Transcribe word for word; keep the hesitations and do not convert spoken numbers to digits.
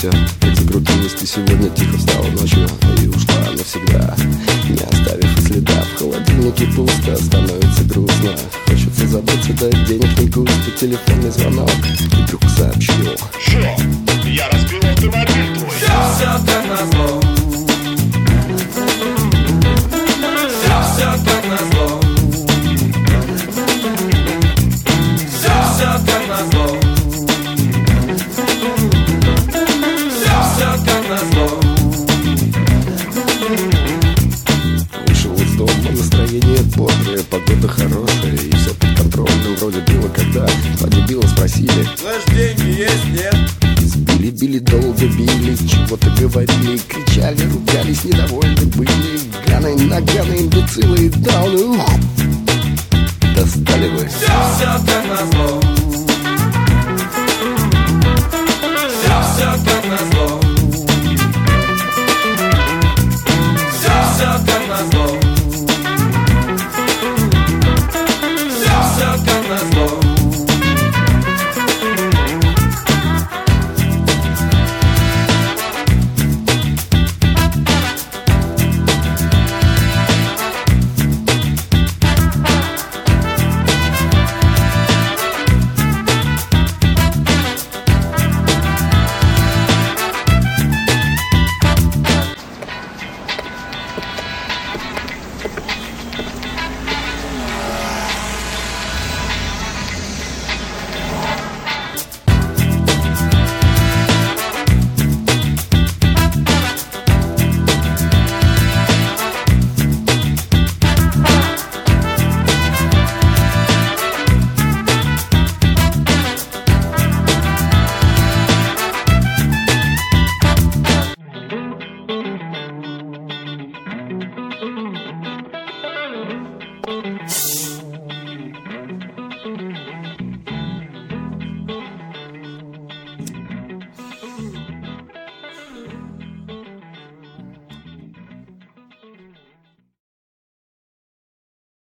все, как закрутилось, ты сегодня тихо встала ночью и ушла навсегда, не оставив и следа. В холодильнике пусто, становится грустно, хочется забыться, да денег не густо. Телефонный звонок, и вдруг сообщил: Шо, я разбил автомобиль твой. Все, все как назло. Все, все как назло. Все, все как назло. Все, все как назло. Вышел из дома, настроение бодрое, погода хорошая и все под контролем. Вроде было, когда по дебилу спросили: Знаешь, деньги есть, нет? Били, били, долго били, чего-то говорили, кричали, ругались, недовольны были. Ганы, наганы, имбецилы и дауны, ух, достали вы. Все, все как назло. Все, все как